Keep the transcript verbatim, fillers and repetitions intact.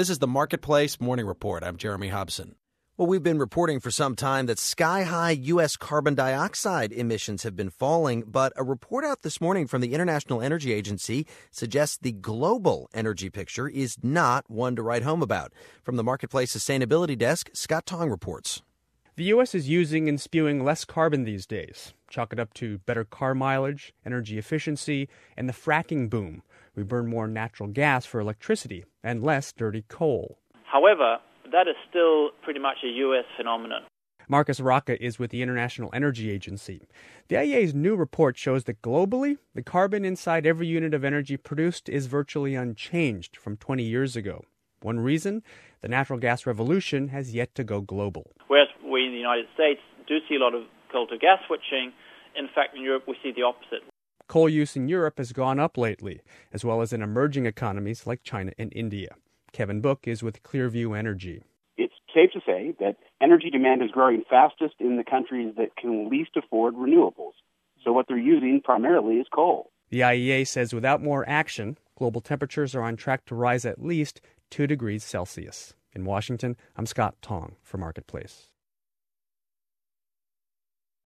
This is the Marketplace Morning Report. I'm Jeremy Hobson. Well, we've been reporting for some time that sky-high U S carbon dioxide emissions have been falling, but a report out this morning from the International Energy Agency suggests the global energy picture is not one to write home about. From the Marketplace Sustainability Desk, Scott Tong reports. The U S is using and spewing less carbon these days. Chalk it up to better car mileage, energy efficiency, and the fracking boom. We burn more natural gas for electricity and less dirty coal. However, that is still pretty much a U S phenomenon. Marcus Rocca is with the International Energy Agency. The I E A's new report shows that globally, the carbon inside every unit of energy produced is virtually unchanged from twenty years ago. One reason? The natural gas revolution has yet to go global. Whereas we in the United States do see a lot of coal to gas switching, in fact in Europe we see the opposite. Coal use in Europe has gone up lately, as well as in emerging economies like China and India. Kevin Book is with Clearview Energy. It's safe to say that energy demand is growing fastest in the countries that can least afford renewables. So what they're using primarily is coal. The I E A says without more action, global temperatures are on track to rise at least two degrees Celsius. In Washington, I'm Scott Tong for Marketplace.